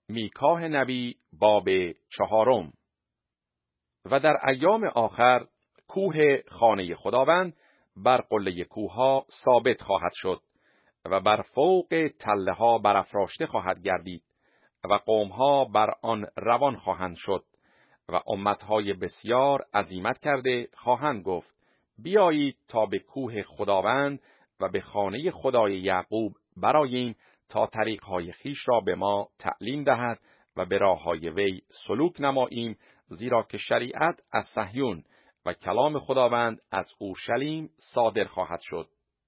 میکاه نبی باب 4. و در ایام آخر کوه خانه خداوند بر قله کوهها ثابت خواهد شد و بر فوق تله ها برافراشته خواهد گردید و قومها بر آن روان خواهند شد و امتهای بسیار عزیمت کرده خواهند گفت بیایید تا به کوه خداوند و به خانه خدای یعقوب برآییم تا طریقهای خیش را به ما تعلیم دهد و به راههای وی سلوک نماییم، زیرا که شریعت از صهیون و کلام خداوند از اورشلیم صادر خواهد شد.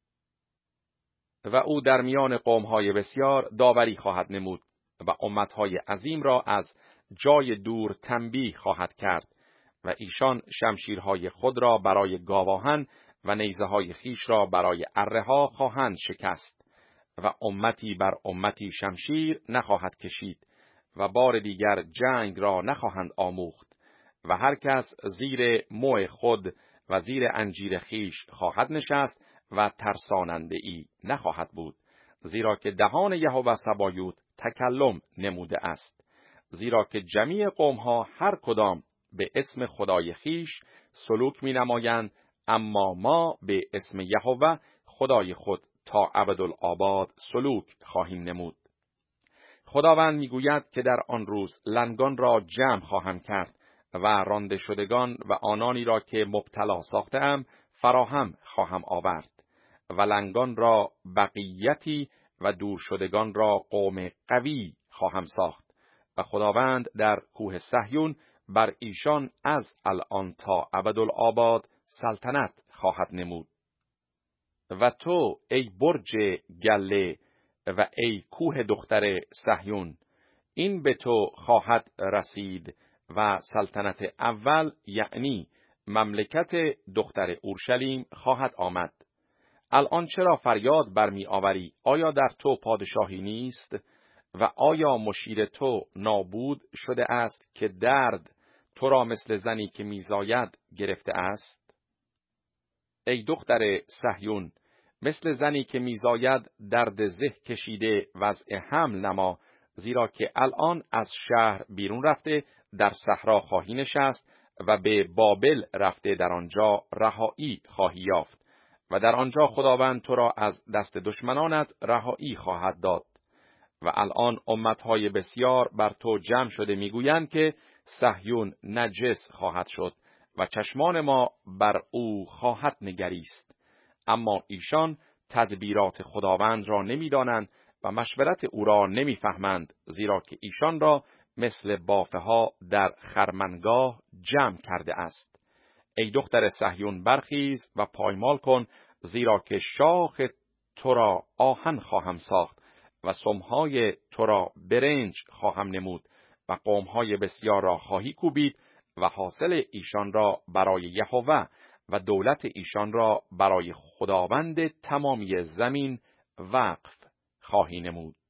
و او در میان قومهای بسیار داوری خواهد نمود و امتهای عظیم را از جای دور تنبیه خواهد کرد و ایشان شمشیرهای خود را برای گاواهن و نیزه‌های خیش را برای اره‌ها خواهند شکست و امتی بر امتی شمشیر نخواهد کشید و بار دیگر جنگ را نخواهند آموخت و هر کس زیر موی خود و زیر انجیر خیش خواهد نشست و ترساننده ای نخواهد بود، زیرا که دهان یهوه سبایوت تکلم نموده است. زیرا که جمیع قومها هر کدام به اسم خدای خیش سلوک می نمایند، اما ما به اسم یهوه خدای خود تا ابدالآباد سلوک خواهیم نمود. خداوند میگوید که در آن روز لنگان را جمع خواهم کرد و رانده شدگان و آنانی را که مبتلا ساخته‌ام فراهم خواهم آورد و لنگان را بقیتی و دور شدگان را قوم قوی خواهم ساخت و خداوند در کوه صهیون بر ایشان از الان تا ابدالآباد سلطنت خواهد نمود. و تو ای برج گله و ای کوه دختر صهیون، این به تو خواهد رسید و سلطنت اول یعنی مملکت دختر اورشلیم خواهد آمد. الان چرا فریاد برمی آوری؟ آیا در تو پادشاهی نیست؟ و آیا مشیر تو نابود شده است که درد تو را مثل زنی که میزاید گرفته است؟ ای دختر صهیون، مثل زنی که میزاید درد زه کشیده وضع حمل نما، زیرا که الان از شهر بیرون رفته در صحرا خواهی نشست و به بابل رفته در آنجا رهایی خواهی یافت و در آنجا خداوند تو را از دست دشمنانت رهایی خواهد داد. و الان امتهای بسیار بر تو جمع شده میگویند که صهیون نجس خواهد شد و چشمان ما بر او خواهد نگریست، اما ایشان تدبیرات خداوند را نمیدانند و مشورت او را نمیفهمند، زیرا که ایشان را مثل بافه ها در خرمنگاه جمع کرده است. ای دختر صهیون برخیز و پایمال کن، زیرا که شاخ تو را آهن خواهم ساخت و سمهای تو را برنج خواهم نمود و قومهای بسیار را خواهی کوبید و حاصل ایشان را برای یهوه و دولت ایشان را برای خداوند تمامی زمین وقف خواهی نمود.